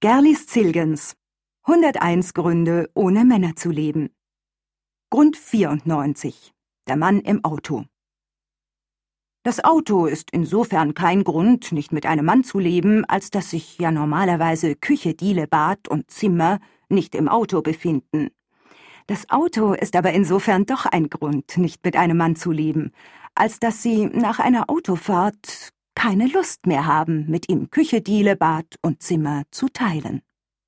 Gerlis Zilgens 101 Gründe, ohne Männer zu leben. Grund 94. Der Mann im Auto. Das Auto ist insofern kein Grund, nicht mit einem Mann zu leben, als dass sich ja normalerweise Küche, Diele, Bad und Zimmer nicht im Auto befinden. Das Auto ist aber insofern doch ein Grund, nicht mit einem Mann zu leben, als dass Sie nach einer Autofahrt keine Lust mehr haben, mit ihm Küche, Diele, Bad und Zimmer zu teilen.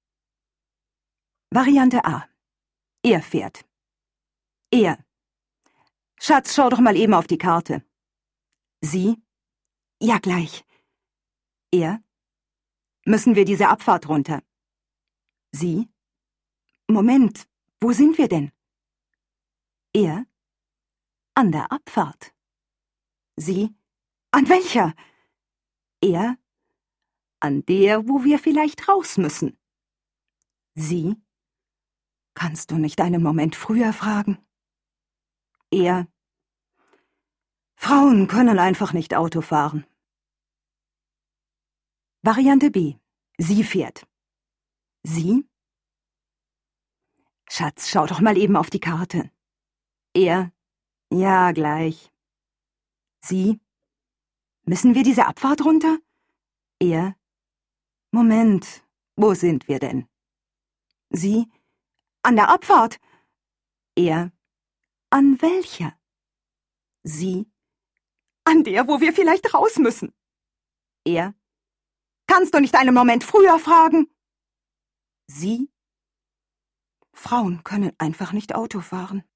Variante A. Er fährt. Er. Schatz, schau doch mal eben auf die Karte. Sie. Ja, gleich. Er. Müssen wir diese Abfahrt runter? Sie. Moment, wo sind wir denn? Er. An der Abfahrt. Sie. An welcher? Er. An der, wo wir vielleicht raus müssen. Sie. Kannst du nicht einen Moment früher fragen? Er. Frauen können einfach nicht Auto fahren. Variante B. Sie fährt. Sie. Schatz, schau doch mal eben auf die Karte. Er. Ja, gleich. Sie. Müssen wir diese Abfahrt runter? Er. Moment, wo sind wir denn? Sie. An der Abfahrt. Er. An welcher? Sie. An der, wo wir vielleicht raus müssen. Er. Kannst du nicht einen Moment früher fragen? Sie. Frauen können einfach nicht Auto fahren.